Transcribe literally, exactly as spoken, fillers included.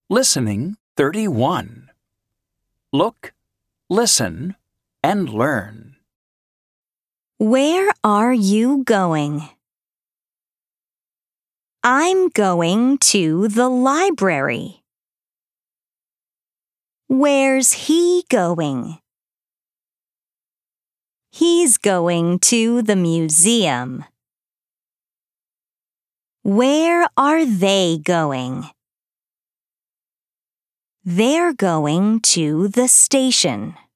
Listening thirty-one. Look, listen, and learn. Where are you going? I'm going to the library. Where's he going? He's going to the museum. Where are they going? They're going to the station.